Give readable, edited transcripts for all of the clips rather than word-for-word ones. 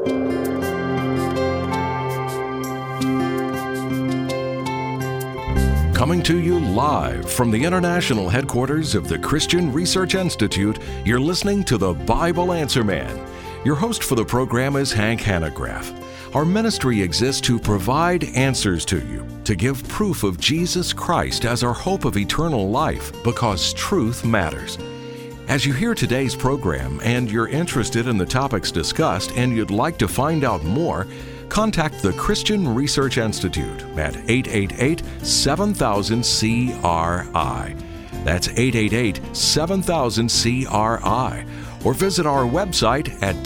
Coming to you live from the international headquarters of the Christian Research Institute, you're listening to the Bible Answer Man. Your host for the program is Hank Hanegraaff. Our ministry exists to provide answers to you, to give proof of Jesus Christ as our hope of eternal life, because truth matters. As you hear today's program and you're interested in the topics discussed and you'd like to find out more, contact the Christian Research Institute at 888-7000-CRI. That's 888-7000-CRI. Or visit our website at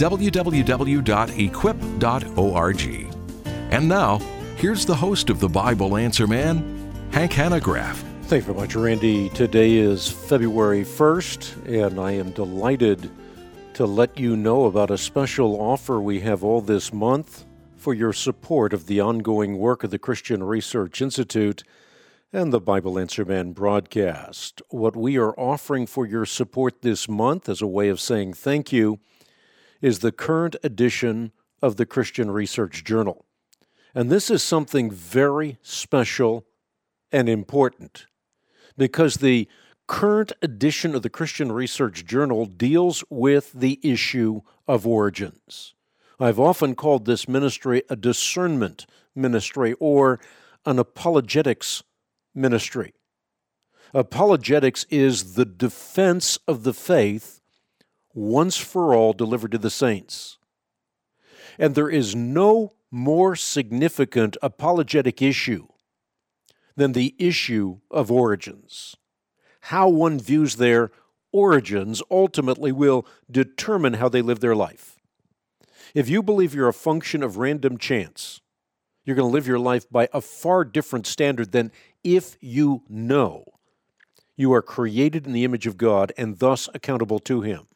www.equip.org. And now, here's the host of the Bible Answer Man, Hank Hanegraaff. Thank you very much, Randy. Today is February 1st, and I am delighted to let you know about a special offer we have all this month for your support of the ongoing work of the Christian Research Institute and the Bible Answer Man broadcast. What we are offering for your support this month as a way of saying thank you is the current edition of the Christian Research Journal. And this is something very special and important because the current edition of the Christian Research Journal deals with the issue of origins. I've often called this ministry a discernment ministry or an apologetics ministry. Apologetics is the defense of the faith once for all delivered to the saints. And there is no more significant apologetic issue than the issue of origins. How one views their origins ultimately will determine how they live their life. If you believe you're a function of random chance, you're going to live your life by a far different standard than if you know you are created in the image of God and thus accountable to Him.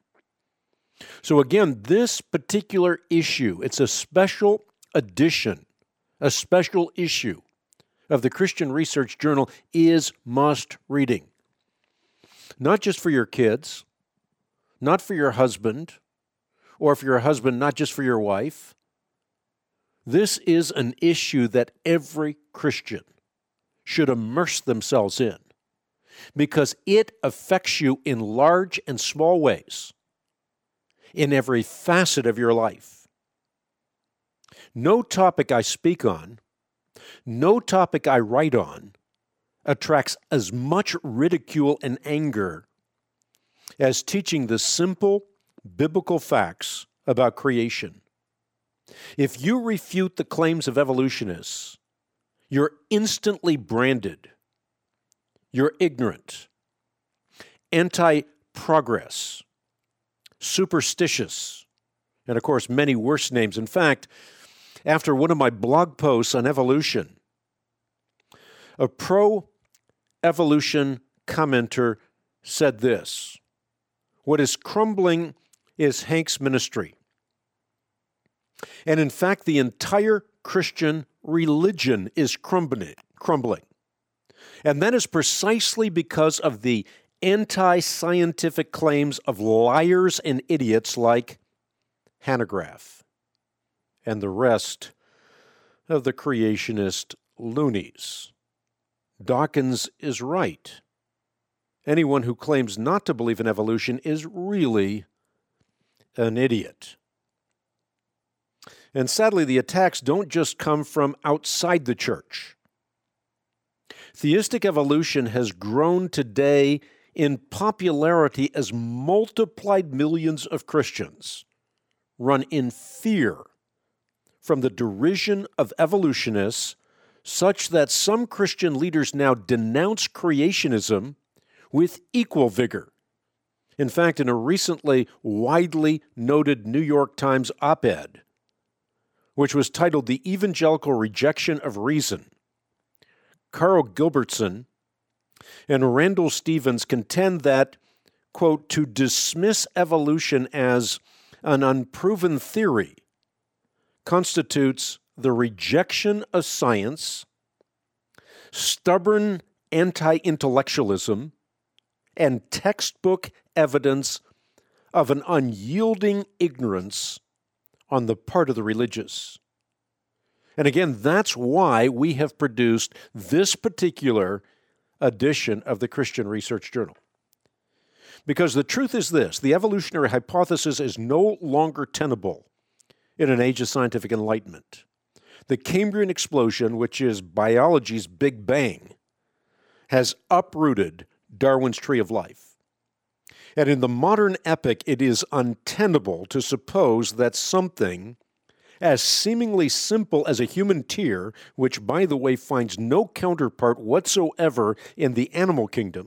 So again, this particular issue, it's a special edition, a special issue of the Christian Research Journal is must reading. Not just for your kids, not for your husband, or for your husband, not just for your wife. This is an issue that every Christian should immerse themselves in because it affects you in large and small ways in every facet of your life. No topic I speak on, no topic I write on attracts as much ridicule and anger as teaching the simple biblical facts about creation. If you refute the claims of evolutionists, you're instantly branded. You're ignorant, anti-progress, superstitious, and of course many worse names. In fact, after one of my blog posts on evolution, a pro-evolution commenter said this: "What is crumbling is Hank's ministry. And in fact, the entire Christian religion is crumbling. And that is precisely because of the anti-scientific claims of liars and idiots like Hanegraaff and the rest of the creationist loonies. Dawkins is right. Anyone who claims not to believe in evolution is really an idiot." And sadly, the attacks don't just come from outside the church. Theistic evolution has grown today in popularity as multiplied millions of Christians run in fear from the derision of evolutionists, such that some Christian leaders now denounce creationism with equal vigor. In fact, in a recently widely noted New York Times op-ed, which was titled "The Evangelical Rejection of Reason," Carl Gilbertson and Randall Stevens contend that, quote, "to dismiss evolution as an unproven theory constitutes the rejection of science, stubborn anti-intellectualism, and textbook evidence of an unyielding ignorance on the part of the religious. And again, that's why we have produced this particular edition of the Christian Research Journal. Because the truth is this: the evolutionary hypothesis is no longer tenable in an age of scientific enlightenment. The Cambrian explosion, which is biology's Big Bang, has uprooted Darwin's tree of life. And in the modern epoch, it is untenable to suppose that something as seemingly simple as a human tear, which, by the way, finds no counterpart whatsoever in the animal kingdom,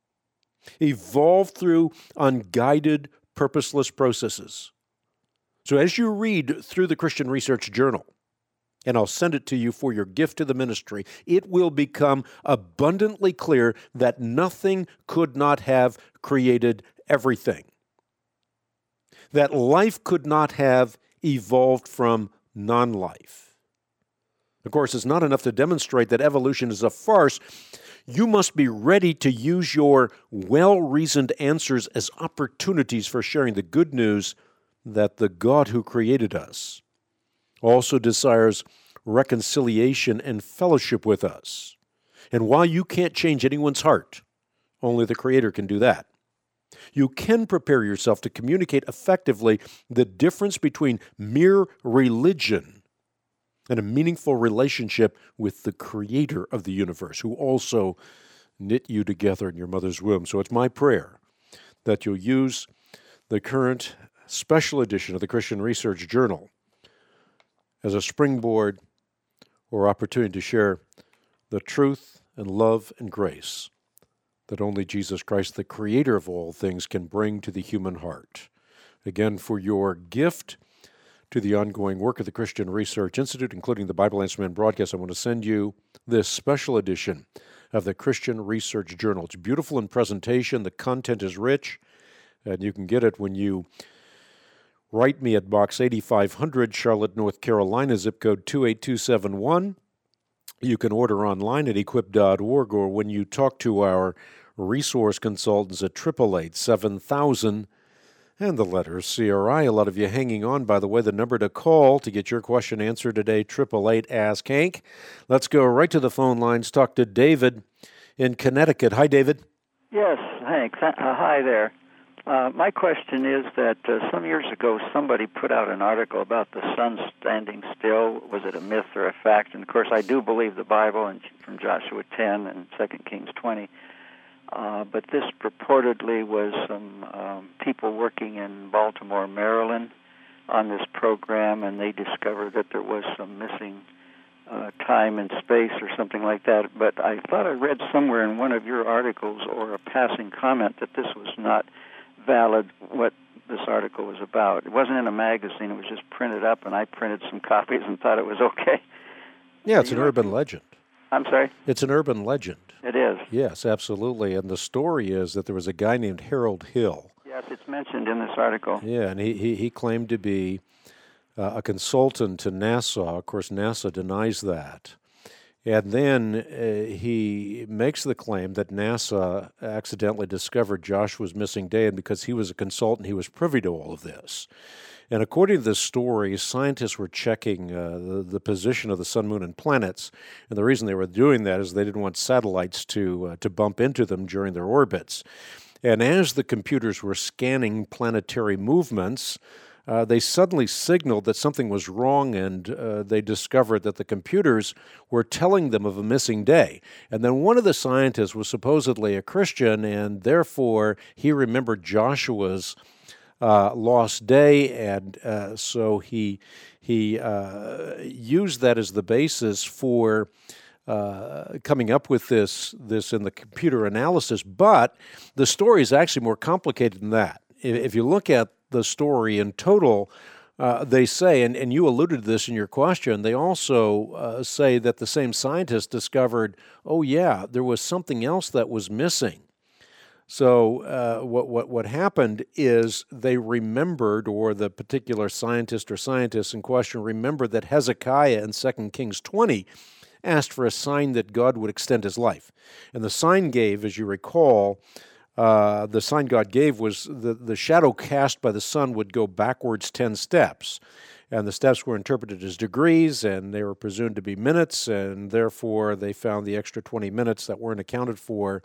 evolved through unguided, purposeless processes. So as you read through the Christian Research Journal, and I'll send it to you for your gift to the ministry, it will become abundantly clear that nothing could not have created everything. That life could not have evolved from non-life. Of course, it's not enough to demonstrate that evolution is a farce. You must be ready to use your well-reasoned answers as opportunities for sharing the good news that the God who created us also desires reconciliation and fellowship with us. And while you can't change anyone's heart, only the Creator can do that, you can prepare yourself to communicate effectively the difference between mere religion and a meaningful relationship with the Creator of the universe, who also knit you together in your mother's womb. So it's my prayer that you'll use the current special edition of the Christian Research Journal as a springboard or opportunity to share the truth and love and grace that only Jesus Christ, the Creator of all things, can bring to the human heart. Again, for your gift to the ongoing work of the Christian Research Institute, including the Bible Answer Man broadcast, I want to send you this special edition of the Christian Research Journal. It's beautiful in presentation. The content is rich, and you can get it when you write me at Box 8500, Charlotte, North Carolina, zip code 28271. You can order online at equip.org, or when you talk to our resource consultants at 888-7000 and the letter CRI. A lot of you hanging on, by the way. The number to call to get your question answered today, 888-ASK-HANK. Let's go right to the phone lines. Talk to David in Connecticut. Hi, David. Yes, Hank. Hi there. My question is that some years ago somebody put out an article about the sun standing still. Was it a myth or a fact? And, of course, I do believe the Bible and from Joshua 10 and 2 Kings 20. But this purportedly was some people working in Baltimore, Maryland on this program, and they discovered that there was some missing time and space or something like that. But I thought I read somewhere in one of your articles or a passing comment that this was not valid, what this article was about. It wasn't in a magazine. It was just printed up, and I printed some copies and thought it was okay. Yeah, it's an urban legend. I'm sorry? It's an urban legend. It is. Yes, absolutely. And the story is that there was a guy named Harold Hill. Yes, it's mentioned in this article. Yeah, and he claimed to be a consultant to NASA. Of course, NASA denies that. And then he makes the claim that NASA accidentally discovered Joshua's missing day, and because he was a consultant, he was privy to all of this. And according to this story, scientists were checking the position of the sun, moon, and planets, and the reason they were doing that is they didn't want satellites to bump into them during their orbits. And as the computers were scanning planetary movements, they suddenly signaled that something was wrong, and they discovered that the computers were telling them of a missing day. And then one of the scientists was supposedly a Christian, and therefore he remembered Joshua's lost day, and so he used that as the basis for coming up with this in the computer analysis. But the story is actually more complicated than that. If you look at the story in total, they say, and you alluded to this in your question, they also say that the same scientists discovered, oh yeah, there was something else that was missing. So what happened is they remembered, or the particular scientist or scientists in question remembered, that Hezekiah in 2 Kings 20 asked for a sign that God would extend his life. And the sign gave, as you recall, the sign God gave was the shadow cast by the sun would go backwards 10 steps. And the steps were interpreted as degrees, and they were presumed to be minutes, and therefore they found the extra 20 minutes that weren't accounted for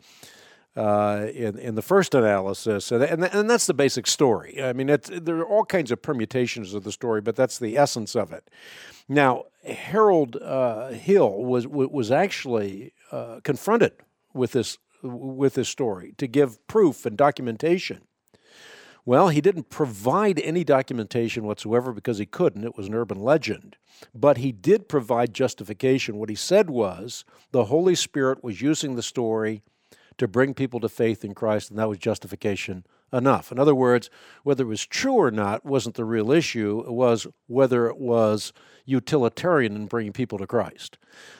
in the first analysis. And that's the basic story. I mean, there are all kinds of permutations of the story, but that's the essence of it. Now, Harold Hill was actually confronted with this story to give proof and documentation. Well, he didn't provide any documentation whatsoever because he couldn't. It was an urban legend. But he did provide justification. What he said was the Holy Spirit was using the story to bring people to faith in Christ, and that was justification enough. In other words, whether it was true or not wasn't the real issue. It was whether it was utilitarian in bringing people to Christ,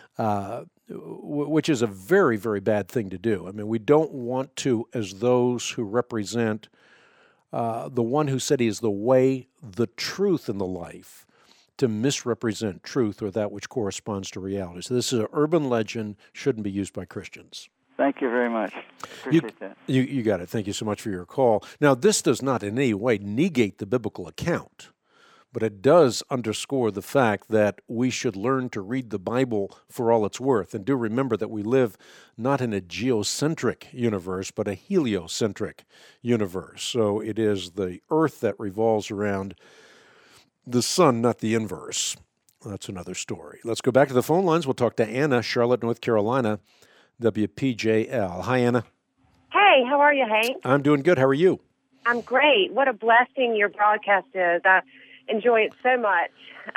which is a very, very bad thing to do. I mean, we don't want to, as those who represent the one who said he is the way, the truth, and the life, to misrepresent truth or that which corresponds to reality. So this is an urban legend, shouldn't be used by Christians. Thank you very much. Appreciate that. You got it. Thank you so much for your call. Now, this does not in any way negate the biblical account, but it does underscore the fact that we should learn to read the Bible for all it's worth. And do remember that we live not in a geocentric universe, but a heliocentric universe. So it is the earth that revolves around the sun, not the inverse. That's another story. Let's go back to the phone lines. We'll talk to Anna, Charlotte, North Carolina, WPJL. Hi, Anna. Hey, how are you, Hank? I'm doing good. How are you? I'm great. What a blessing your broadcast is. I enjoy it so much.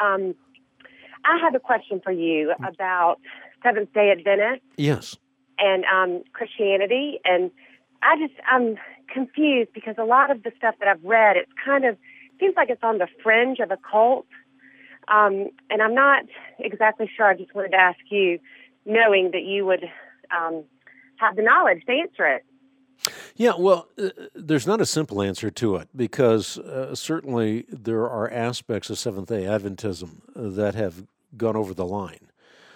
I have a question for you about Seventh-day Adventists. Yes. And Christianity. And I'm confused because a lot of the stuff that I've read, it seems like it's on the fringe of a cult. And I'm not exactly sure. I just wanted to ask you, knowing that you would have the knowledge to answer it. Yeah, well, there's not a simple answer to it because certainly there are aspects of Seventh-day Adventism that have gone over the line.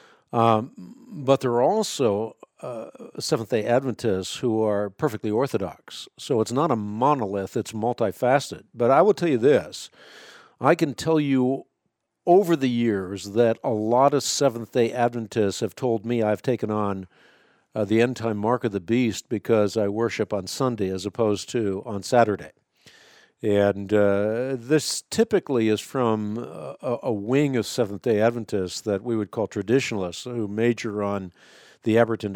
But there are also Seventh-day Adventists who are perfectly orthodox. So it's not a monolith, it's multifaceted. But I will tell you this, I can tell you over the years that a lot of Seventh-day Adventists have told me I've taken on the end-time mark of the beast because I worship on Sunday as opposed to on Saturday. And this typically is from a wing of Seventh-day Adventists that we would call traditionalists who major on the aberrant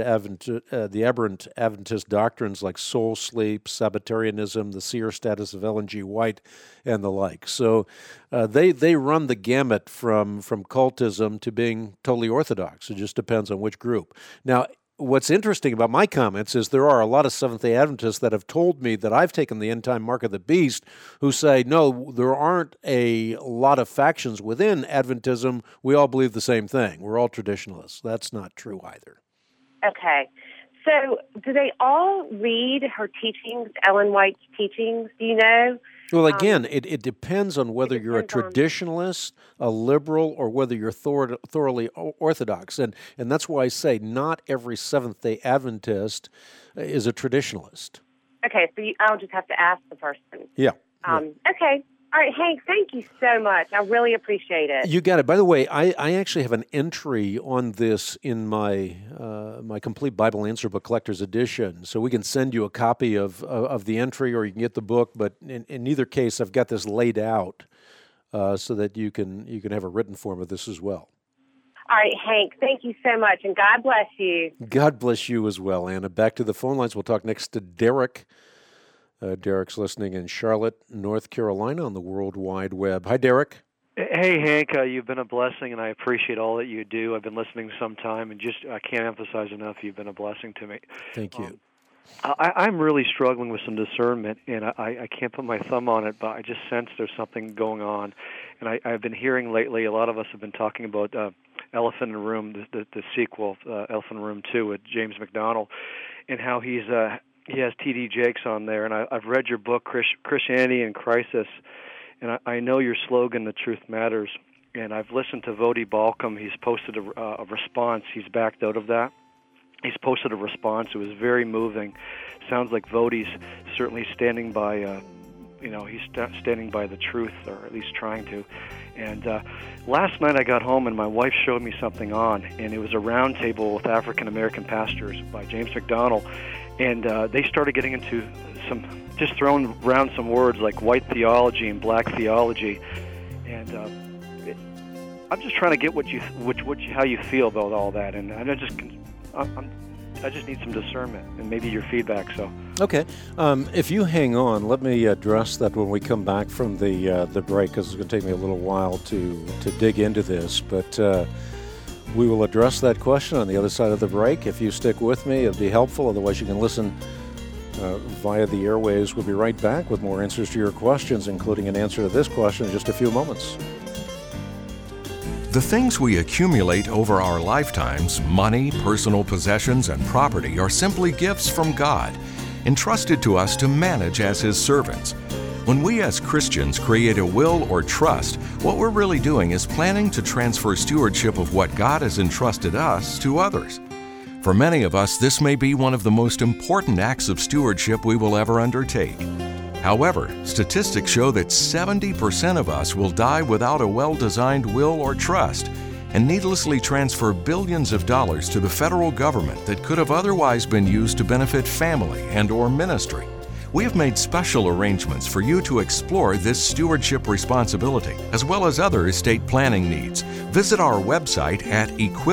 Adventist doctrines like soul sleep, Sabbatarianism, the seer status of Ellen G. White, and the like. So they run the gamut from cultism to being totally orthodox. It just depends on which group. Now, what's interesting about my comments is there are a lot of Seventh-day Adventists that have told me that I've taken the end-time mark of the beast who say, no, there aren't a lot of factions within Adventism. We all believe the same thing. We're all traditionalists. That's not true either. Okay. So do they all read her teachings, Ellen White's teachings? Do you know? Well, again, it depends on whether you're a traditionalist, a liberal, or whether you're thoroughly orthodox. And that's why I say not every Seventh-day Adventist is a traditionalist. Okay, so I'll just have to ask the person. Yeah. Okay. All right, Hank, thank you so much. I really appreciate it. You got it. By the way, I actually have an entry on this in my my complete Bible Answer Book Collector's Edition, so we can send you a copy of the entry, or you can get the book. But in either case, I've got this laid out so that you can have a written form of this as well. All right, Hank, thank you so much, and God bless you. God bless you as well, Anna. Back to the phone lines. We'll talk next to Derek. Derek's listening in Charlotte, North Carolina on the World Wide Web. Hi, Derek. Hey, Hank. You've been a blessing, and I appreciate all that you do. I've been listening some time, and I can't emphasize enough you've been a blessing to me. Thank you. I'm really struggling with some discernment, and I can't put my thumb on it, but I just sense there's something going on. And I've been hearing lately, a lot of us have been talking about Elephant in the Room, the sequel, Elephant in the Room 2 with James McDonald, and how he has T.D. Jakes on there, and I've read your book, Christianity in Crisis, and I know your slogan, The Truth Matters, and I've listened to Voddie Baucham. He's posted a response. He's backed out of that. He's posted a response. It was very moving. Sounds like Voddie's certainly standing by he's standing by the truth, or at least trying to. And last night I got home and my wife showed me something on, and it was a round table with African American pastors by James McDonald, and they started getting into just throwing around some words like white theology and black theology, and I'm just trying to get how you feel about all that, and I just need some discernment and maybe your feedback. So okay, if you hang on, let me address that when we come back from the break, because it's going to take me a little while to dig into this, but we will address that question on the other side of the break. If you stick with me, it'll be helpful. Otherwise, you can listen via the airwaves. We'll be right back with more answers to your questions, including an answer to this question in just a few moments. The things we accumulate over our lifetimes, money, personal possessions, and property, are simply gifts from God, entrusted to us to manage as His servants. When we as Christians create a will or trust, what we're really doing is planning to transfer stewardship of what God has entrusted us to others. For many of us, this may be one of the most important acts of stewardship we will ever undertake. However, statistics show that 70% of us will die without a well-designed will or trust, and needlessly transfer billions of dollars to the federal government that could have otherwise been used to benefit family and/or ministry. We have made special arrangements for you to explore this stewardship responsibility, as well as other estate planning needs. Visit our website at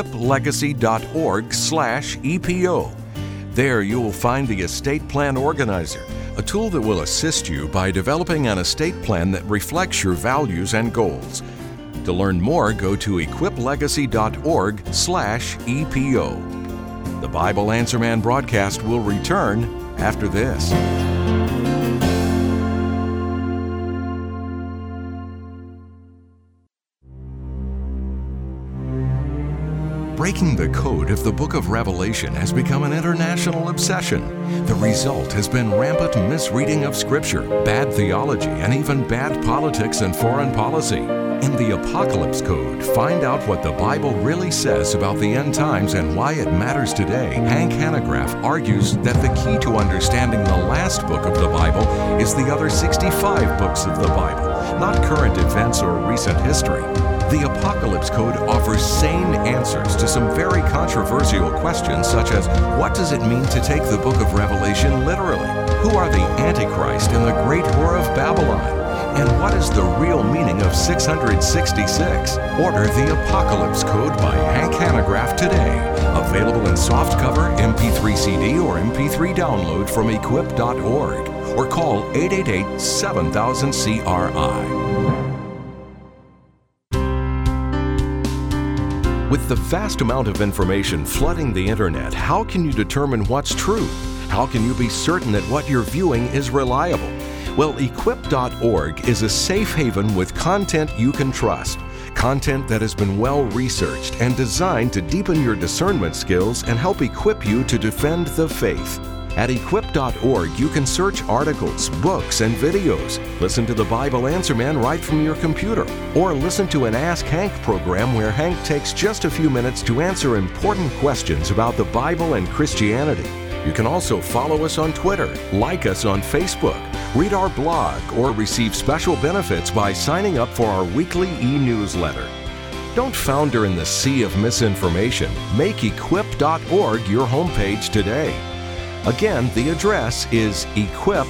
equiplegacy.org/EPO. There you will find the Estate Plan Organizer, a tool that will assist you by developing an estate plan that reflects your values and goals. To learn more, go to equiplegacy.org/EPO. The Bible Answer Man broadcast will return after this. Breaking the code of the book of Revelation has become an international obsession. The result has been rampant misreading of Scripture, bad theology, and even bad politics and foreign policy. In the Apocalypse Code, find out what the Bible really says about the end times and why it matters today. Hank Hanegraaff argues that the key to understanding the last book of the Bible is the other 65 books of the Bible, not current events or recent history. The Apocalypse Code offers sane answers to some very controversial questions, such as, what does it mean to take the book of Revelation literally? Who are the Antichrist and the great whore of Babylon? And what is the real meaning of 666? Order the Apocalypse Code by Hank Hanegraaff today. Available in softcover, MP3 CD, or MP3 download from equip.org. Or call 888-7000-CRI. With the vast amount of information flooding the internet, how can you determine what's true? How can you be certain that what you're viewing is reliable? Well, equip.org is a safe haven with content you can trust. Content that has been well researched and designed to deepen your discernment skills and help equip you to defend the faith. At equip.org, you can search articles, books, and videos. Listen to the Bible Answer Man right from your computer. Or listen to an Ask Hank program where Hank takes just a few minutes to answer important questions about the Bible and Christianity. You can also follow us on Twitter, like us on Facebook, read our blog, or receive special benefits by signing up for our weekly e-newsletter. Don't founder in the sea of misinformation. Make equip.org your homepage today. Again, the address is equip.org.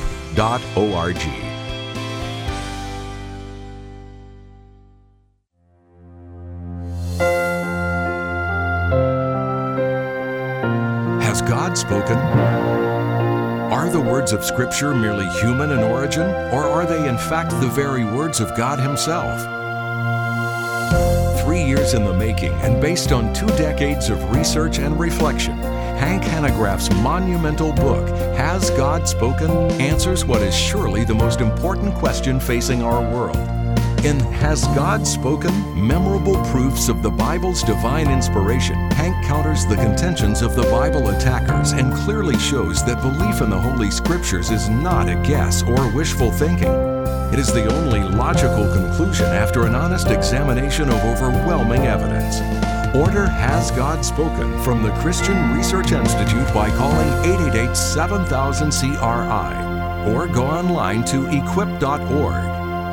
Has God spoken? Are the words of Scripture merely human in origin, or are they in fact the very words of God Himself? 3 years in the making and based on 2 decades of research and reflection, Hank Hanegraaff's monumental book, Has God Spoken?, answers what is surely the most important question facing our world. In Has God Spoken? Memorable Proofs of the Bible's Divine Inspiration, Hank counters the contentions of the Bible attackers and clearly shows that belief in the Holy Scriptures is not a guess or wishful thinking. It is the only logical conclusion after an honest examination of overwhelming evidence. Order Has God Spoken from the Christian Research Institute by calling 888-7000-CRI. or go online to equip.org.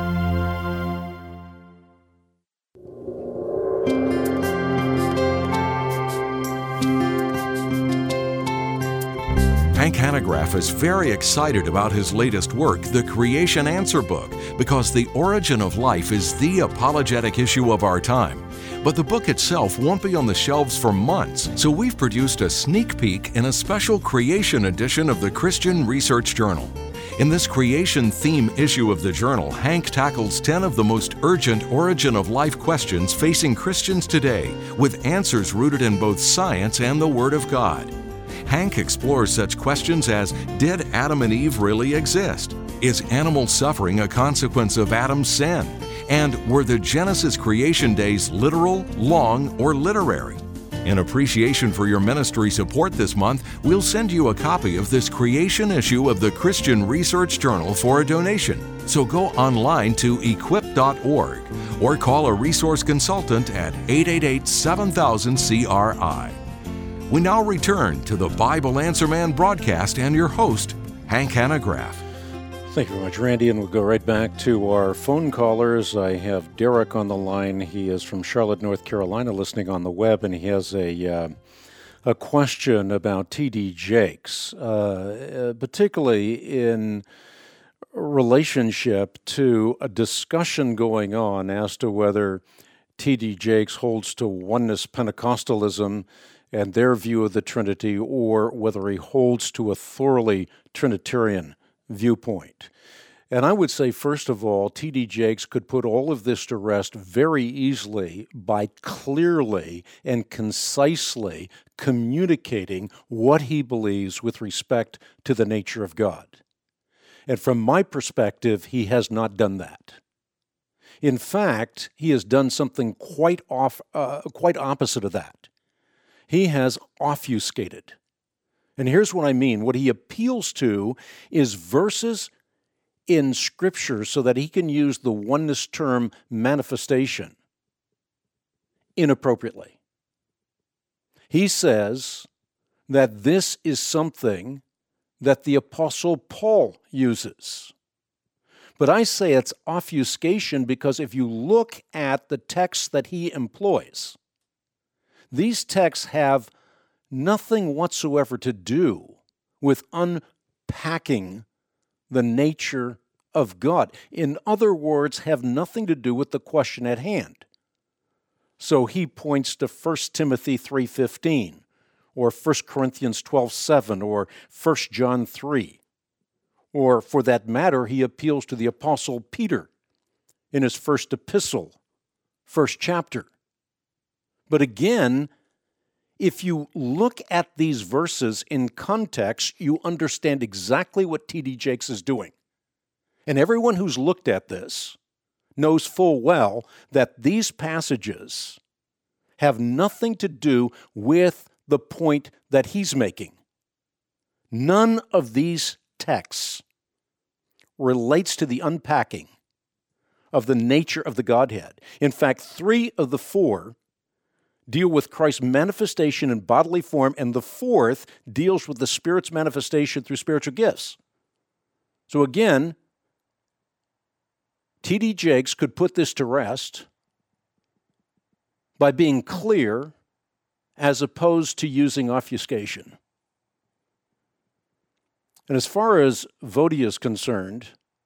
Hank Hanegraaff is very excited about his latest work, The Creation Answer Book, because the origin of life is the apologetic issue of our time. But the book itself won't be on the shelves for months, so we've produced a sneak peek in a special creation edition of the Christian Research Journal. In this creation theme issue of the journal, Hank tackles 10 of the most urgent origin of life questions facing Christians today, with answers rooted in both science and the Word of God. Hank explores such questions as, did Adam and Eve really exist? Is animal suffering a consequence of Adam's sin? And were the Genesis creation days literal, long, or literary? In appreciation for your ministry support this month, we'll send you a copy of this creation issue of the Christian Research Journal for a donation. So go online to equip.org or call a resource consultant at 888-7000-CRI. We now return to the Bible Answer Man broadcast and your host, Hank Hanegraaff. Thank you very much, Randy, and we'll go right back to our phone callers. I have Derek on the line. He is from Charlotte, North Carolina, listening on the web, and he has a question about T.D. Jakes, particularly in relationship to a discussion going on as to whether T.D. Jakes holds to oneness Pentecostalism and their view of the Trinity, or whether he holds to a thoroughly Trinitarian viewpoint. And I would say, first of all, T.D. Jakes could put all of this to rest very easily by clearly and concisely communicating what he believes with respect to the nature of God. And from my perspective, he has not done that. In fact, he has done something quite opposite of that. He has obfuscated. And here's what I mean. What he appeals to is verses in Scripture so that he can use the oneness term manifestation inappropriately. He says that this is something that the Apostle Paul uses. But I say it's obfuscation because if you look at the texts that he employs, these texts have nothing whatsoever to do with unpacking the nature of God. In other words, have nothing to do with the question at hand. So he points to 1 Timothy 3:15, or 1 Corinthians 12:7, or 1 John 3. Or for that matter, he appeals to the Apostle Peter in his first epistle, first chapter. But again, if you look at these verses in context, you understand exactly what T.D. Jakes is doing. And everyone who's looked at this knows full well that these passages have nothing to do with the point that he's making. None of these texts relates to the unpacking of the nature of the Godhead. In fact, 3 of the 4 deal with Christ's manifestation in bodily form, and the 4th deals with the Spirit's manifestation through spiritual gifts. So again, T.D. Jakes could put this to rest by being clear as opposed to using obfuscation. And as far as Vodi is concerned,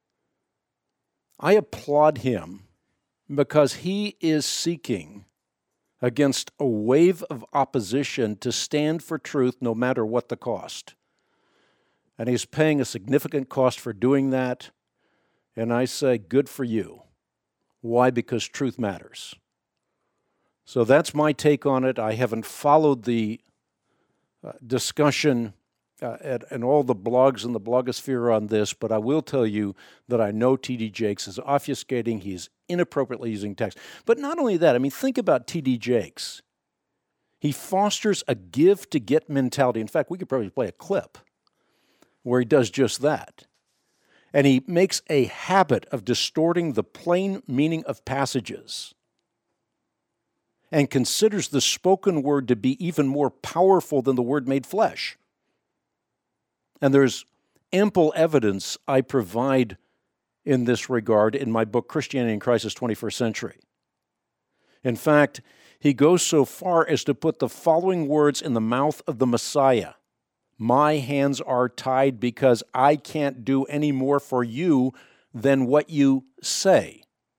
I applaud him because he is seeking against a wave of opposition to stand for truth no matter what the cost. And he's paying a significant cost for doing that. And I say, good for you. Why? Because truth matters. So that's my take on it. I haven't followed the discussion and all the blogs in the blogosphere on this, but I will tell you that I know T.D. Jakes is obfuscating. He's inappropriately using text. But not only that, I mean, think about T.D. Jakes. He fosters a give-to-get mentality. In fact, we could probably play a clip where he does just that. And he makes a habit of distorting the plain meaning of passages and considers the spoken word to be even more powerful than the word made flesh. And there's ample evidence I provide in this regard in my book, Christianity in Crisis, 21st Century. In fact, he goes so far as to put the following words in the mouth of the Messiah: "My hands are tied because I can't do any more for you than what you say."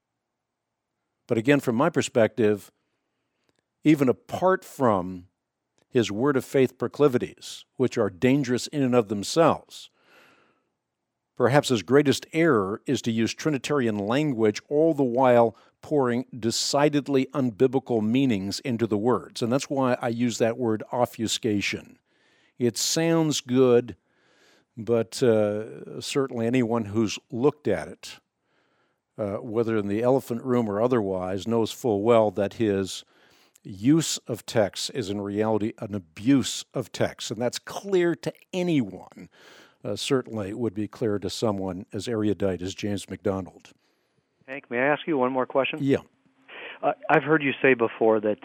But again, from my perspective, even apart from his word of faith proclivities, which are dangerous in and of themselves, perhaps his greatest error is to use Trinitarian language, all the while pouring decidedly unbiblical meanings into the words. And that's why I use that word obfuscation. It sounds good, but certainly anyone who's looked at it, whether in the elephant room or otherwise, knows full well that his use of text is in reality an abuse of text. And that's clear to anyone. Certainly would be clear to someone as erudite as James MacDonald. Hank, may I ask you one more question? Yeah. I've heard you say before that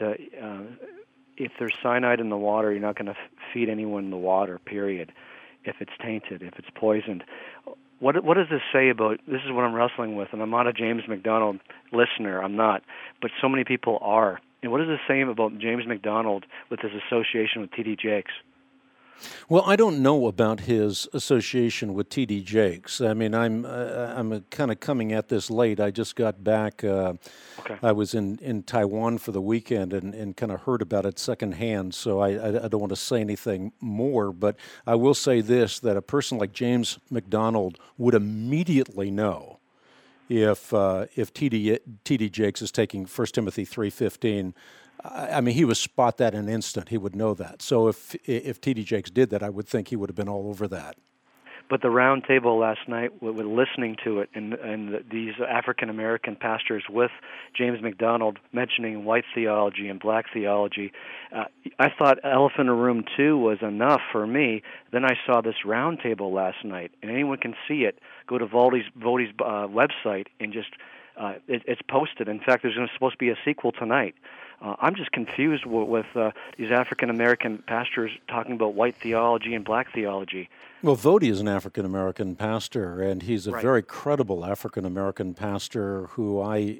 if there's cyanide in the water, you're not going to feed anyone the water, period, if it's tainted, if it's poisoned. What does this say about, this is what I'm wrestling with, and I'm not a James MacDonald listener, I'm not, but so many people are. And what does this say about James MacDonald with his association with T.D. Jakes? Well, I don't know about his association with T.D. Jakes. I mean, I'm kind of coming at this late. I just got back. Okay. I was in Taiwan for the weekend and kind of heard about it secondhand, so I don't want to say anything more. But I will say this, that a person like James MacDonald would immediately know if T.D. Jakes is taking 1 Timothy 3:15. I mean, he would spot that in an instant. He would know that. So if T.D. Jakes did that, I would think he would have been all over that. But the round table last night, with listening to it, and these African-American pastors with James MacDonald mentioning white theology and black theology, I thought Elephant in a Room 2 was enough for me. Then I saw this round table last night, and anyone can see it. Go to Voddie's website and just, it's posted. In fact, there's supposed to be a sequel tonight. I'm just confused with these African-American pastors talking about white theology and black theology. Well, Voddie is an African-American pastor, and he's a Right. very credible African-American pastor who I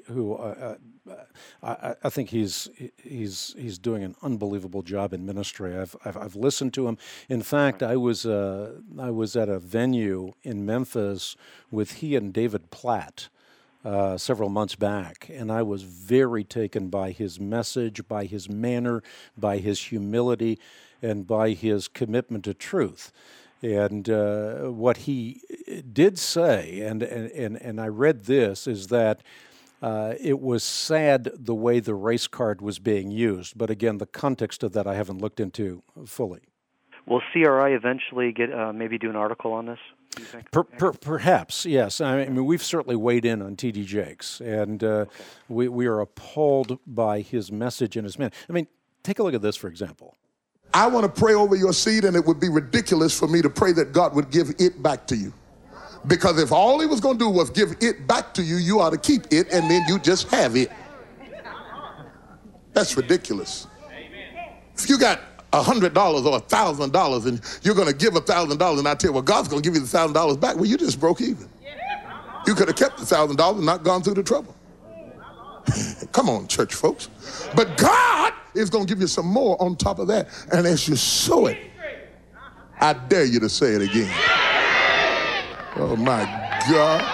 think he's doing an unbelievable job in ministry. I've listened to him. In fact, I was at a venue in Memphis with he and David Platt several months back, and I was very taken by his message, by his manner, by his humility, and by his commitment to truth. And what he did say, and I read this, is that it was sad the way the race card was being used. But again, the context of that I haven't looked into fully. Will CRI eventually get maybe do an article on this, do you think? Perhaps, yes. I mean, we've certainly weighed in on T.D. Jakes, and we are appalled by his message and his man. I mean, take a look at this, for example. I want to pray over your seed, and it would be ridiculous for me to pray that God would give it back to you. Because if all he was going to do was give it back to you, you ought to keep it, and then you just have it. That's ridiculous. If you got $100 or $1,000 and you're going to give $1,000, and I tell you, well, God's going to give you the $1,000 back, well, you just broke even. You could have kept the $1,000 and not gone through the trouble. Come on, church folks. But God is going to give you some more on top of that. And as you sow it, I dare you to say it again. Oh, my God.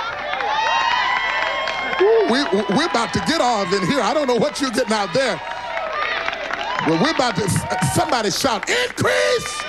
We're about to get off in here. I don't know what you're getting out there. Well, we're about to, somebody shout, increase!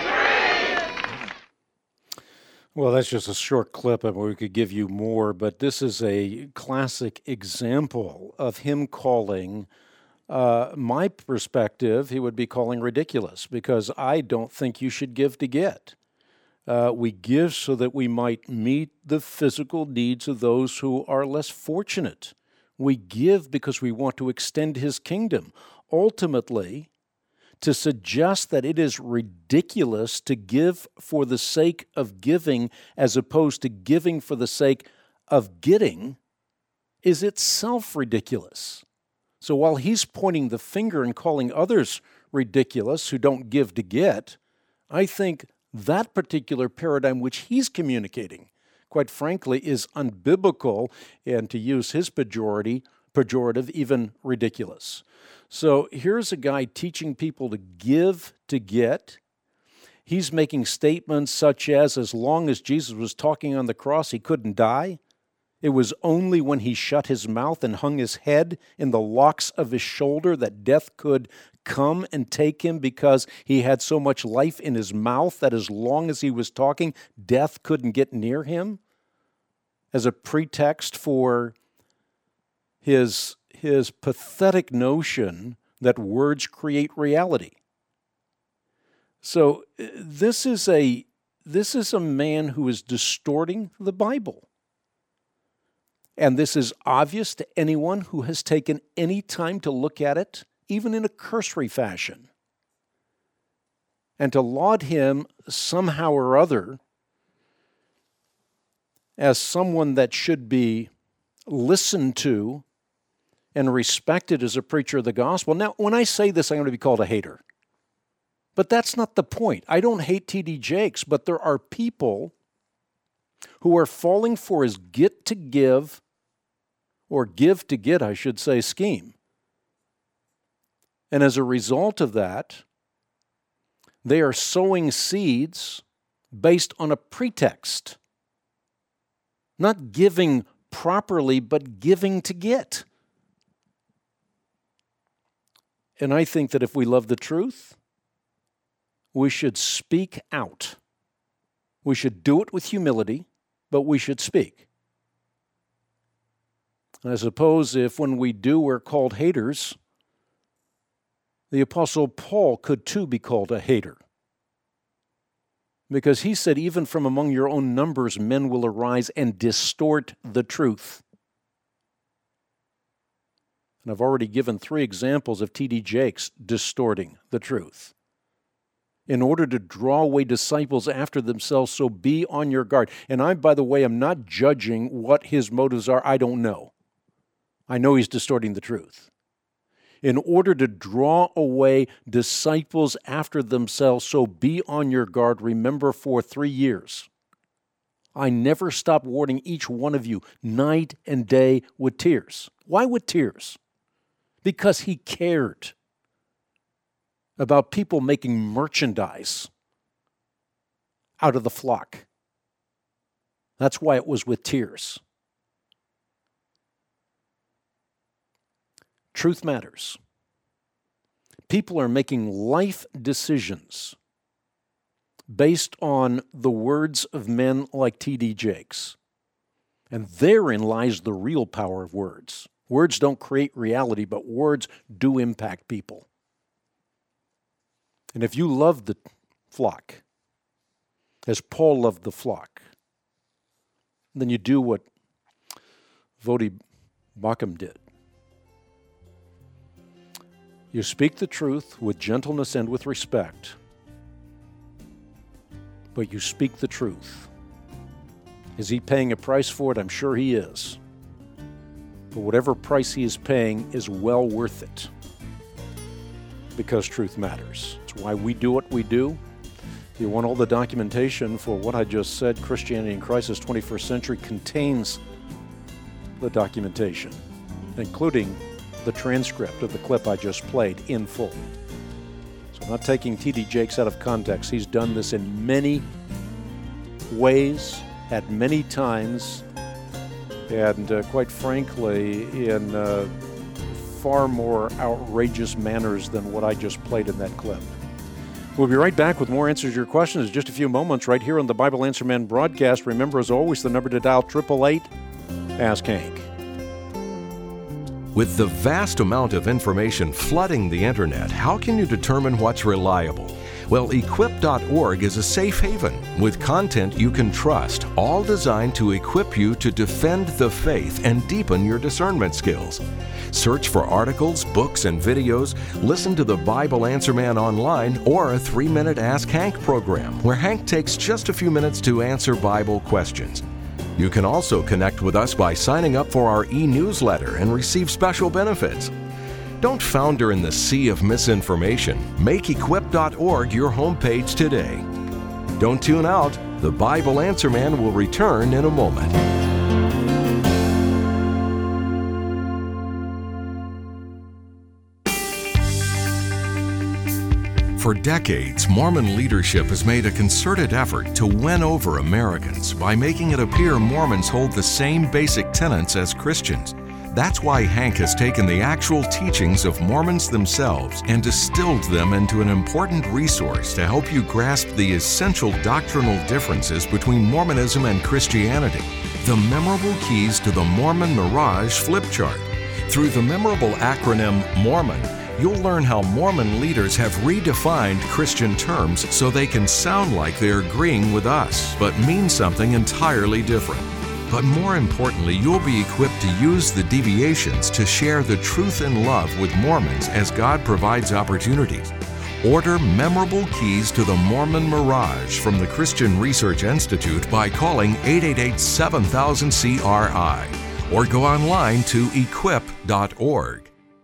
Well, that's just a short clip. I mean, we could give you more, but this is a classic example of him calling, my perspective, he would be calling ridiculous, because I don't think you should give to get. We give so that we might meet the physical needs of those who are less fortunate. We give because we want to extend his kingdom. Ultimately, to suggest that it is ridiculous to give for the sake of giving as opposed to giving for the sake of getting is itself ridiculous. So while he's pointing the finger and calling others ridiculous who don't give to get, I think that particular paradigm which he's communicating, quite frankly, is unbiblical, and to use his pejorative, even ridiculous. So here's a guy teaching people to give to get. He's making statements such as long as Jesus was talking on the cross, he couldn't die. It was only when he shut his mouth and hung his head in the locks of his shoulder that death could come and take him, because he had so much life in his mouth that as long as he was talking, death couldn't get near him, as a pretext for his pathetic notion that words create reality. So this is a man who is distorting the Bible. And this is obvious to anyone who has taken any time to look at it, even in a cursory fashion. And to laud him somehow or other as someone that should be listened to and respected as a preacher of the gospel. Now, when I say this, I'm going to be called a hater. But that's not the point. I don't hate T.D. Jakes, but there are people who are falling for his get to give, or give to get, I should say, scheme. And as a result of that, they are sowing seeds based on a pretext. Not giving properly, but giving to get. And I think that if we love the truth, we should speak out. We should do it with humility, but we should speak. I suppose if when we do we're called haters, the Apostle Paul could too be called a hater. Because he said, even from among your own numbers, men will arise and distort the truth. And I've already given 3 examples of T.D. Jakes distorting the truth. In order to draw away disciples after themselves, so be on your guard. And I, by the way, am not judging what his motives are. I don't know. I know he's distorting the truth. In order to draw away disciples after themselves, so be on your guard. Remember, for 3 years, I never stopped warning each one of you night and day with tears. Why with tears? Because he cared about people making merchandise out of the flock. That's why it was with tears. Truth matters. People are making life decisions based on the words of men like T.D. Jakes. And therein lies the real power of words. Words don't create reality, but words do impact people. And if you love the flock, as Paul loved the flock, then you do what Voddie Baucham did. You speak the truth with gentleness and with respect, but you speak the truth. Is he paying a price for it? I'm sure he is. But whatever price he is paying is well worth it, because truth matters. It's why we do what we do. If you want all the documentation for what I just said, Christianity in Crisis 21st Century contains the documentation, including the transcript of the clip I just played in full. So I'm not taking T.D. Jakes out of context. He's done this in many ways, at many times, and quite frankly, in far more outrageous manners than what I just played in that clip. We'll be right back with more answers to your questions in just a few moments right here on the Bible Answer Man broadcast. Remember, as always, the number to dial, 888-ASK-HANK. With the vast amount of information flooding the internet, how can you determine what's reliable? Well, Equip.org is a safe haven with content you can trust, all designed to equip you to defend the faith and deepen your discernment skills. Search for articles, books, and videos, listen to the Bible Answer Man online, or a 3-minute Ask Hank program, where Hank takes just a few minutes to answer Bible questions. You can also connect with us by signing up for our e-newsletter and receive special benefits. Don't founder in the sea of misinformation. Make Equip.org your homepage today. Don't tune out. The Bible Answer Man will return in a moment. For decades, Mormon leadership has made a concerted effort to win over Americans by making it appear Mormons hold the same basic tenets as Christians. That's why Hank has taken the actual teachings of Mormons themselves and distilled them into an important resource to help you grasp the essential doctrinal differences between Mormonism and Christianity. The Memorable Keys to the Mormon Mirage Flip Chart. Through the memorable acronym Mormon, you'll learn how Mormon leaders have redefined Christian terms so they can sound like they're agreeing with us, but mean something entirely different. But more importantly, you'll be equipped to use the deviations to share the truth and love with Mormons as God provides opportunities. Order Memorable Keys to the Mormon Mirage from the Christian Research Institute by calling 888-7000-CRI or go online to equip.org.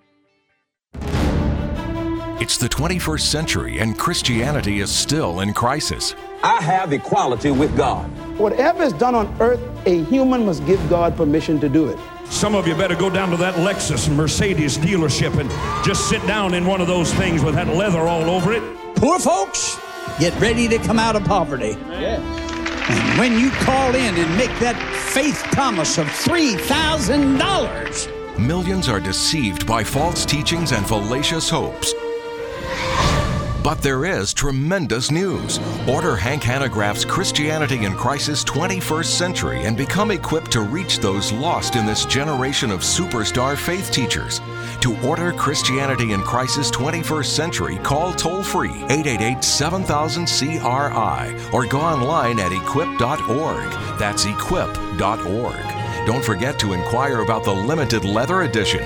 It's the 21st century and Christianity is still in crisis. I have equality with God. Whatever is done on earth, a human must give God permission to do it. Some of you better go down to that Lexus Mercedes dealership and just sit down in one of those things with that leather all over it. Poor folks, get ready to come out of poverty. Yes. And when you call in and make that faith promise of $3,000, millions are deceived by false teachings and fallacious hopes. But there is tremendous news. Order Hank Hanegraaff's Christianity in Crisis 21st Century and become equipped to reach those lost in this generation of superstar faith teachers. To order Christianity in Crisis 21st Century, call toll-free 888-7000-CRI or go online at equip.org. That's equip.org. Don't forget to inquire about the limited leather edition.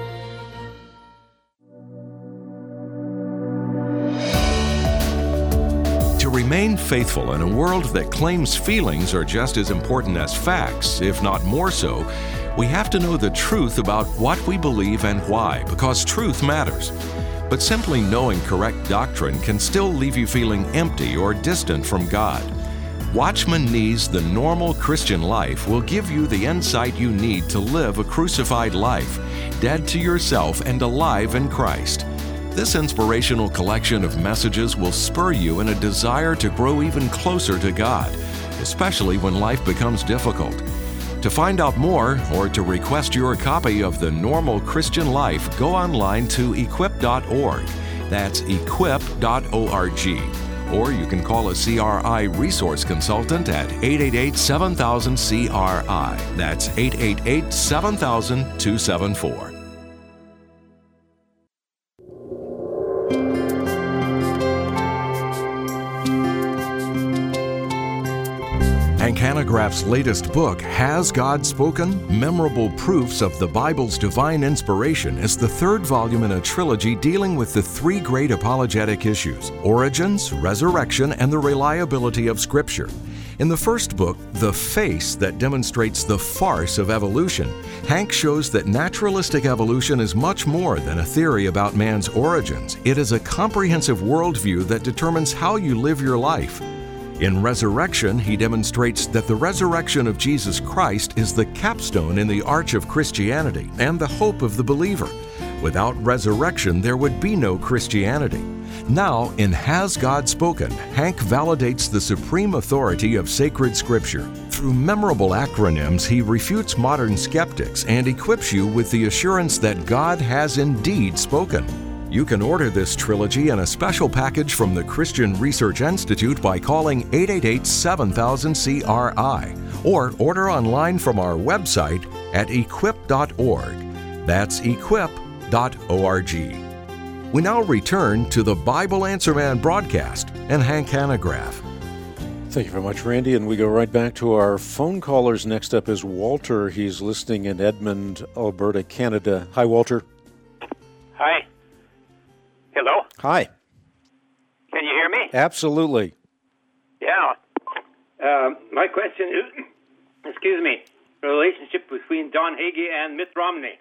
To remain faithful in a world that claims feelings are just as important as facts, if not more so, we have to know the truth about what we believe and why, because truth matters. But simply knowing correct doctrine can still leave you feeling empty or distant from God. Watchman Nee's The Normal Christian Life will give you the insight you need to live a crucified life, dead to yourself and alive in Christ. This inspirational collection of messages will spur you in a desire to grow even closer to God, especially when life becomes difficult. To find out more or to request your copy of The Normal Christian Life, go online to equip.org. That's equip.org. Or you can call a CRI resource consultant at 888-7000-CRI. That's 888-7000-274. Hank Hanegraaff's latest book, Has God Spoken? Memorable Proofs of the Bible's Divine Inspiration, is the third volume in a trilogy dealing with the three great apologetic issues: origins, resurrection, and the reliability of Scripture. In the first book, The Face That Demonstrates the Farce of Evolution, Hank shows that naturalistic evolution is much more than a theory about man's origins. It is a comprehensive worldview that determines how you live your life. In Resurrection, he demonstrates that the resurrection of Jesus Christ is the capstone in the arch of Christianity and the hope of the believer. Without resurrection, there would be no Christianity. Now, in Has God Spoken?, Hank validates the supreme authority of sacred Scripture. Through memorable acronyms, he refutes modern skeptics and equips you with the assurance that God has indeed spoken. You can order this trilogy in a special package from the Christian Research Institute by calling 888-7000-CRI or order online from our website at equip.org. That's equip.org. We now return to the Bible Answer Man broadcast and Hank Hanegraaff. Thank you very much, Randy. And we go right back to our phone callers. Next up is Walter. He's listening in Edmond, Alberta, Canada. Hi, Walter. Hi. Hello? Hi. Can you hear me? Absolutely. Yeah. My question is, excuse me, the relationship between John Hagee and Mitt Romney.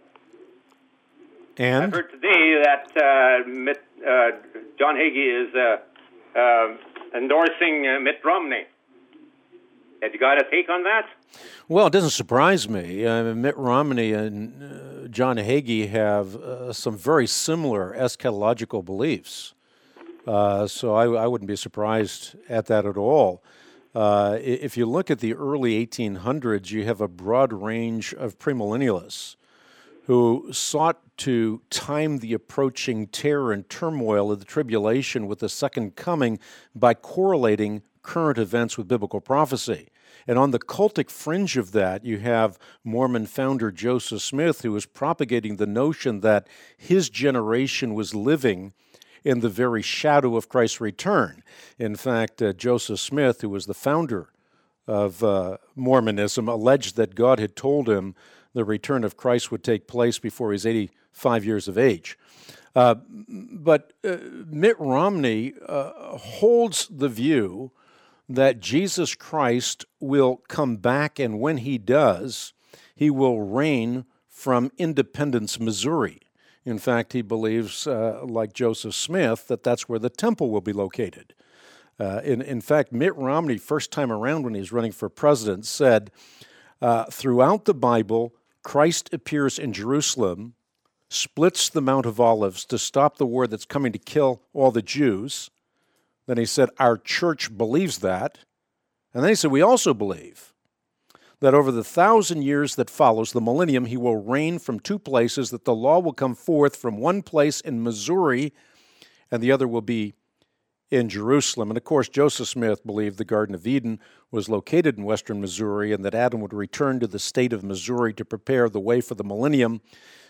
And? I've heard today that John Hagee is endorsing Mitt Romney. Have you got a take on that? Well, it doesn't surprise me. Mitt Romney and John Hagee have some very similar eschatological beliefs. So I wouldn't be surprised at that at all. If you look at the early 1800s, you have a broad range of premillennialists who sought to time the approaching terror and turmoil of the tribulation with the second coming by correlating current events with biblical prophecy. And on the cultic fringe of that, you have Mormon founder Joseph Smith, who was propagating the notion that his generation was living in the very shadow of Christ's return. In fact, Joseph Smith, who was the founder of Mormonism, alleged that God had told him the return of Christ would take place before he's 85 years of age. But Mitt Romney holds the view that Jesus Christ will come back, and when he does, he will reign from Independence, Missouri. In fact, he believes, like Joseph Smith, that that's where the temple will be located. In fact, Mitt Romney, first time around when he was running for president, said, throughout the Bible, Christ appears in Jerusalem, splits the Mount of Olives to stop the war that's coming to kill all the Jews. Then he said, our church believes that. And then he said, we also believe that over the 1,000 years that follows the millennium, he will reign from two places, that the law will come forth from one place in Missouri, and the other will be in Jerusalem. And of course, Joseph Smith believed the Garden of Eden was located in western Missouri, and that Adam would return to the state of Missouri to prepare the way for the millennium.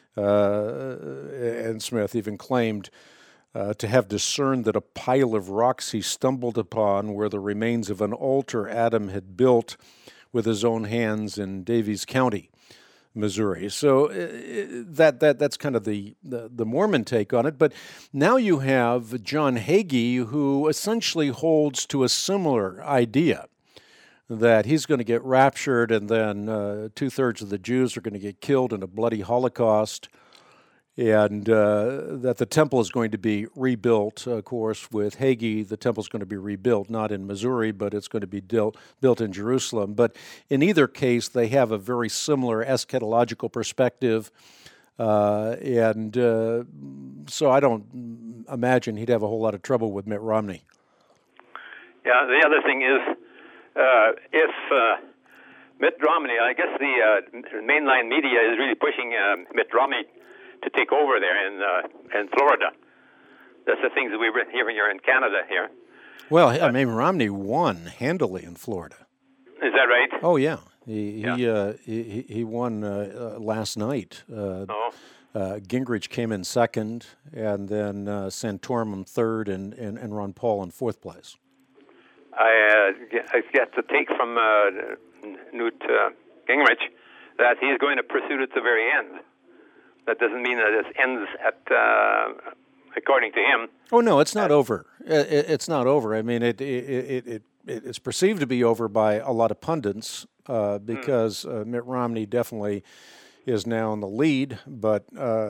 And Smith even claimed to have discerned that a pile of rocks he stumbled upon were the remains of an altar Adam had built with his own hands in Davies County, Missouri. So that's kind of the Mormon take on it. But now you have John Hagee, who essentially holds to a similar idea, that he's going to get raptured, and then 2/3 of the Jews are going to get killed in a bloody Holocaust, and that the temple is going to be rebuilt. Of course, with Hagee, the temple is going to be rebuilt, not in Missouri, but it's going to be built in Jerusalem. But in either case, they have a very similar eschatological perspective, and so I don't imagine he'd have a whole lot of trouble with Mitt Romney. Yeah, the other thing is, if Mitt Romney, I guess the mainline media is really pushing Mitt Romney to take over there in Florida. That's the things that we were hearing here in Canada here. Well, I mean, Romney won handily in Florida. Is that right? Oh yeah, he won last night. Gingrich came in second, and then Santorum third, and Ron Paul in fourth place. I get the take from Newt Gingrich that he's going to pursue it to the very end. That doesn't mean that it ends at, according to him. Oh no, it's not over. It's not over. I mean, it's perceived to be over by a lot of pundits because Mitt Romney definitely is now in the lead, but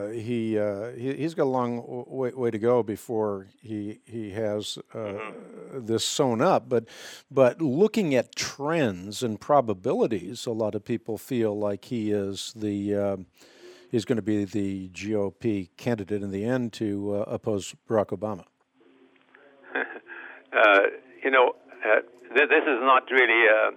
he's got a long way to go before he has this sewn up. But looking at trends and probabilities, a lot of people feel like he is he's going to be the GOP candidate in the end to oppose Barack Obama. This is not really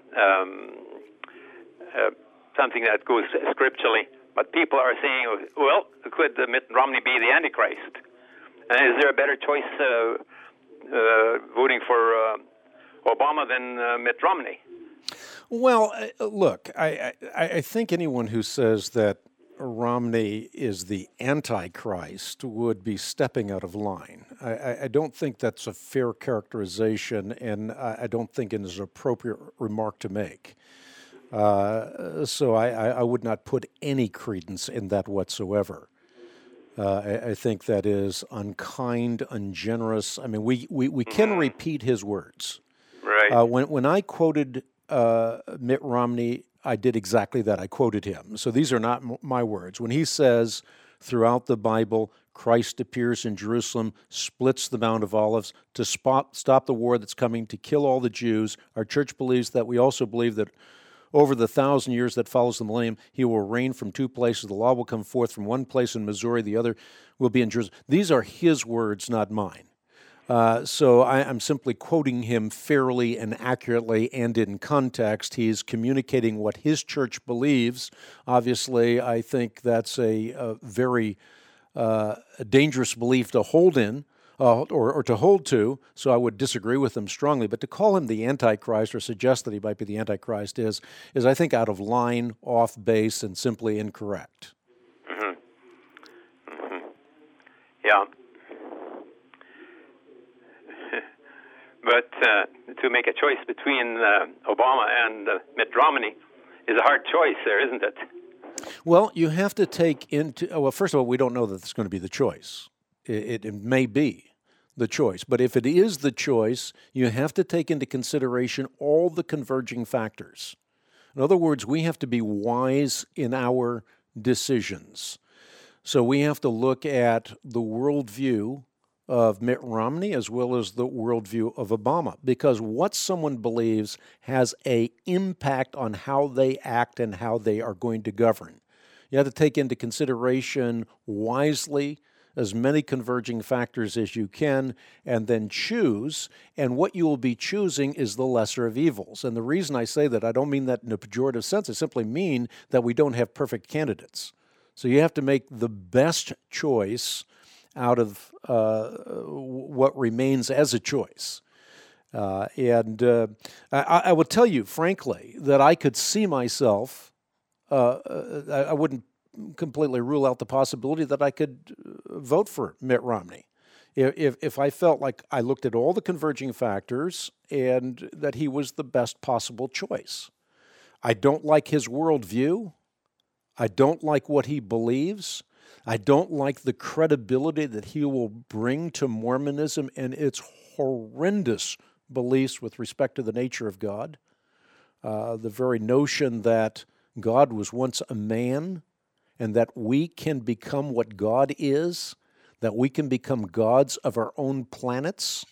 something that goes scripturally, but people are saying, well, could Mitt Romney be the Antichrist? And is there a better choice voting for Obama than Mitt Romney? Well, look, I think anyone who says that Romney is the Antichrist would be stepping out of line. I don't think that's a fair characterization, and I don't think it is an appropriate remark to make. So I would not put any credence in that whatsoever. I think that is unkind, ungenerous. I mean, we can repeat his words. Right. When I quoted Mitt Romney, I did exactly that. I quoted him. So these are not my words. When he says, throughout the Bible, Christ appears in Jerusalem, splits the Mount of Olives to stop the war that's coming to kill all the Jews. Our church believes that. We also believe that over the 1,000 years that follows the millennium, he will reign from two places. The law will come forth from one place in Missouri, the other will be in Jerusalem. These are his words, not mine. So I'm simply quoting him fairly and accurately and in context. He's communicating what his church believes. Obviously, I think that's a very dangerous belief to hold in or to hold to, so I would disagree with him strongly. But to call him the Antichrist or suggest that he might be the Antichrist is I think, out of line, off base, and simply incorrect. Mm-hmm. Mm-hmm. Yeah. But to make a choice between Obama and Mitt Romney is a hard choice there, isn't it? Well, you have to take into... Well, first of all, we don't know that it's going to be the choice. It may be the choice. But if it is the choice, you have to take into consideration all the converging factors. In other words, we have to be wise in our decisions. So we have to look at the worldview of Mitt Romney as well as the worldview of Obama, because what someone believes has an impact on how they act and how they are going to govern. You have to take into consideration wisely as many converging factors as you can, and then choose, and what you will be choosing is the lesser of evils. And the reason I say that, I don't mean that in a pejorative sense, I simply mean that we don't have perfect candidates. So you have to make the best choice out of what remains as a choice. I will tell you, frankly, that I could see myself, I wouldn't completely rule out the possibility that I could vote for Mitt Romney if I felt like I looked at all the converging factors and that he was the best possible choice. I don't like his worldview. I don't like what he believes. I don't like the credibility that he will bring to Mormonism and its horrendous beliefs with respect to the nature of God. The very notion that God was once a man and that we can become what God is, that we can become gods of our own planets.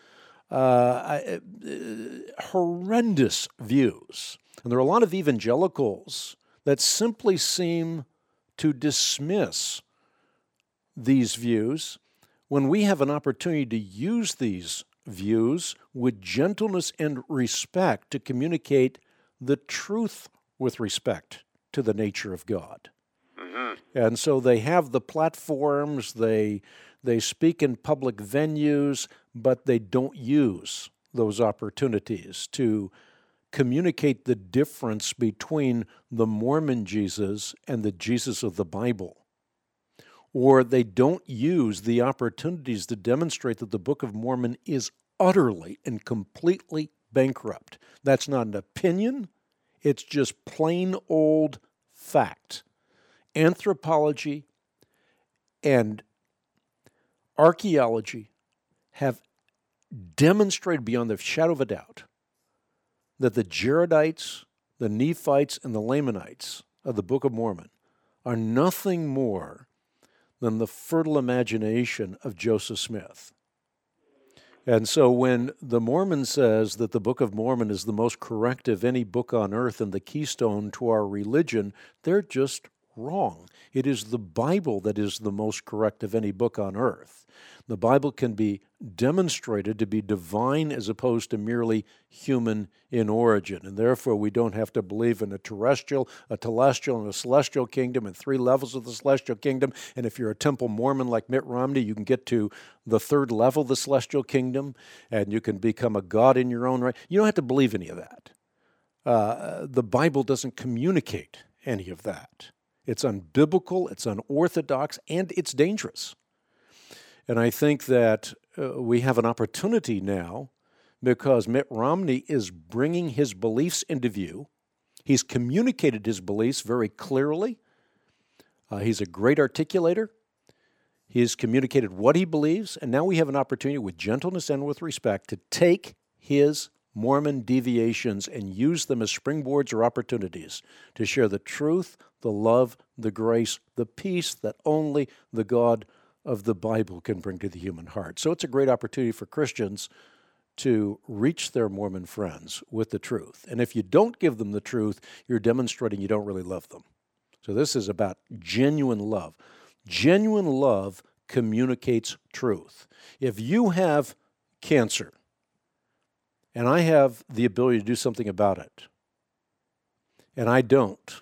Horrendous views. And there are a lot of evangelicals that simply seem to dismiss these views when we have an opportunity to use these views with gentleness and respect to communicate the truth with respect to the nature of God. Mm-hmm. And so they have the platforms, they speak in public venues, but they don't use those opportunities to communicate the difference between the Mormon Jesus and the Jesus of the Bible. Or they don't use the opportunities to demonstrate that the Book of Mormon is utterly and completely bankrupt. That's not an opinion. It's just plain old fact. Anthropology and archaeology have demonstrated beyond the shadow of a doubt that the Jaredites, the Nephites, and the Lamanites of the Book of Mormon are nothing more than the fertile imagination of Joseph Smith. And so when the Mormon says that the Book of Mormon is the most correct of any book on earth and the keystone to our religion, they're just wrong. It is the Bible that is the most correct of any book on earth. The Bible can be demonstrated to be divine as opposed to merely human in origin, and therefore we don't have to believe in a terrestrial, a telestial, and a celestial kingdom, and 3 levels of the celestial kingdom. And if you're a Temple Mormon like Mitt Romney, you can get to the 3rd level of the celestial kingdom, and you can become a god in your own right. You don't have to believe any of that. The Bible doesn't communicate any of that. It's unbiblical, it's unorthodox, and it's dangerous. And I think that we have an opportunity now because Mitt Romney is bringing his beliefs into view. He's communicated his beliefs very clearly. He's a great articulator. He's communicated what he believes, and now we have an opportunity with gentleness and with respect to take his Mormon deviations and use them as springboards or opportunities to share the truth, the love, the grace, the peace that only the God of the Bible can bring to the human heart. So it's a great opportunity for Christians to reach their Mormon friends with the truth. And if you don't give them the truth, you're demonstrating you don't really love them. So this is about genuine love. Genuine love communicates truth. If you have cancer, and I have the ability to do something about it, and I don't,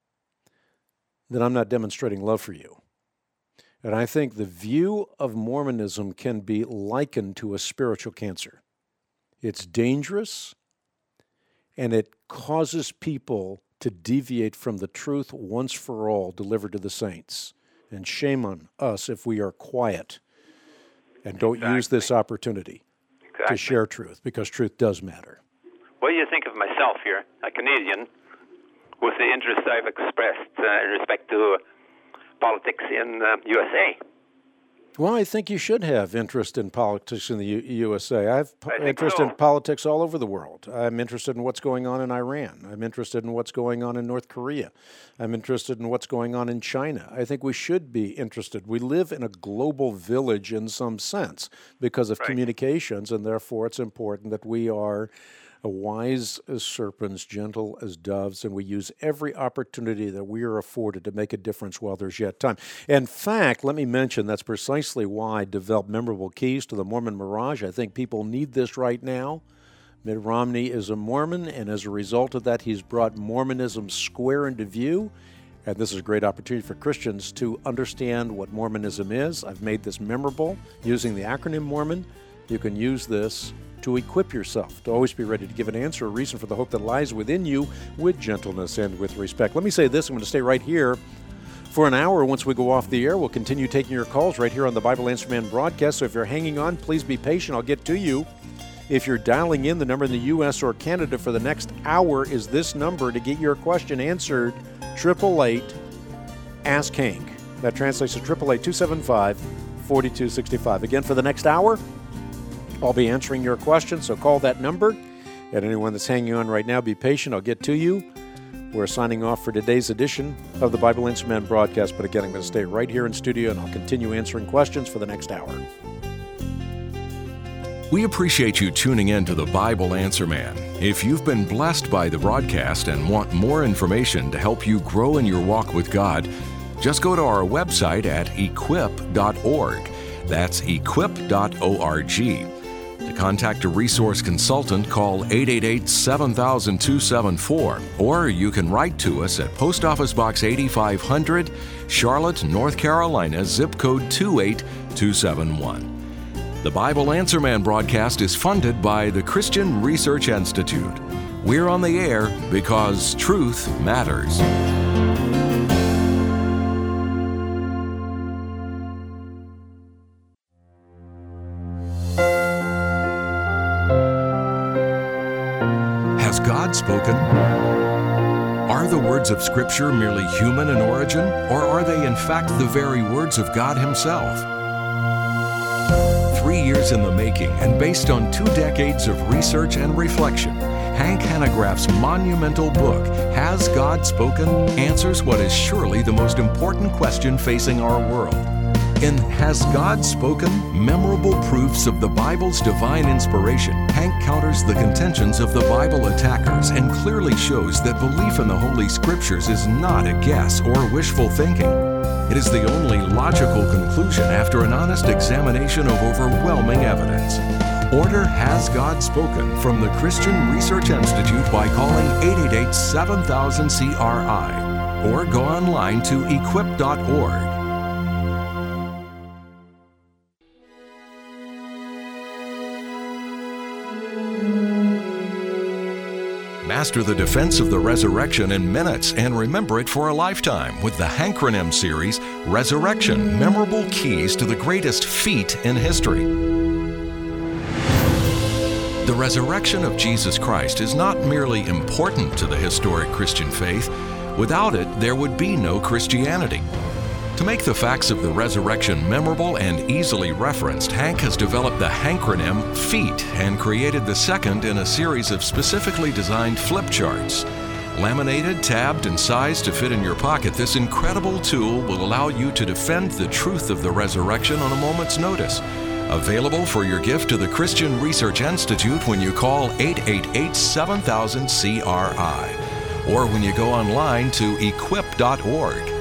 then I'm not demonstrating love for you. And I think the view of Mormonism can be likened to a spiritual cancer. It's dangerous, and it causes people to deviate from the truth once for all delivered to the saints. And shame on us if we are quiet and don't use this opportunity to share truth, because truth does matter. What do you think of myself here, a Canadian, with the interest I've expressed in respect to politics in USA? Well, I think you should have interest in politics in the USA. I have interest in politics all over the world. I'm interested in what's going on in Iran. I'm interested in what's going on in North Korea. I'm interested in what's going on in China. I think we should be interested. We live in a global village in some sense because of communications, and therefore it's important that we are wise as serpents, gentle as doves, and we use every opportunity that we are afforded to make a difference while there's yet time. In fact, let me mention that's precisely why I developed Memorable Keys to the Mormon Mirage. I think people need this right now. Mitt Romney is a Mormon, and as a result of that, he's brought Mormonism square into view. And this is a great opportunity for Christians to understand what Mormonism is. I've made this memorable using the acronym Mormon. You can use this to equip yourself, to always be ready to give an answer, a reason for the hope that lies within you with gentleness and with respect. Let me say this, I'm going to stay right here for an hour. Once we go off the air, we'll continue taking your calls right here on the Bible Answer Man broadcast. So if you're hanging on, please be patient. I'll get to you. If you're dialing in, the number in the U.S. or Canada for the next hour is this number to get your question answered, 888-ASK-HANK. That translates to 888-275-4265. Again, for the next hour, I'll be answering your questions, so call that number. And anyone that's hanging on right now, be patient. I'll get to you. We're signing off for today's edition of the Bible Answer Man broadcast. But again, I'm going to stay right here in studio, and I'll continue answering questions for the next hour. We appreciate you tuning in to the Bible Answer Man. If you've been blessed by the broadcast and want more information to help you grow in your walk with God, just go to our website at equip.org. That's equip.org. To contact a resource consultant, call 888-7000-274, or you can write to us at Post Office Box 8500, Charlotte, North Carolina, zip code 28271. The Bible Answer Man broadcast is funded by the Christian Research Institute. We're on the air because truth matters. Has God spoken? Are the words of Scripture merely human in origin, or are they in fact the very words of God Himself? 3 years in the making and based on 2 decades of research and reflection, Hank Hanegraaff's monumental book, Has God Spoken?, answers what is surely the most important question facing our world. In Has God Spoken? Memorable Proofs of the Bible's Divine Inspiration, Hank counters the contentions of the Bible attackers and clearly shows that belief in the Holy Scriptures is not a guess or wishful thinking. It is the only logical conclusion after an honest examination of overwhelming evidence. Order Has God Spoken from the Christian Research Institute by calling 888-7000-CRI or go online to equip.org. Master the defense of the resurrection in minutes and remember it for a lifetime with the Hankronym series, Resurrection, Memorable Keys to the Greatest Feat in History. The resurrection of Jesus Christ is not merely important to the historic Christian faith. Without it, there would be no Christianity. To make the facts of the resurrection memorable and easily referenced, Hank has developed the Hankronym Feat and created the second in a series of specifically designed flip charts. Laminated, tabbed, and sized to fit in your pocket, this incredible tool will allow you to defend the truth of the resurrection on a moment's notice. Available for your gift to the Christian Research Institute when you call 888-7000-CRI or when you go online to equip.org.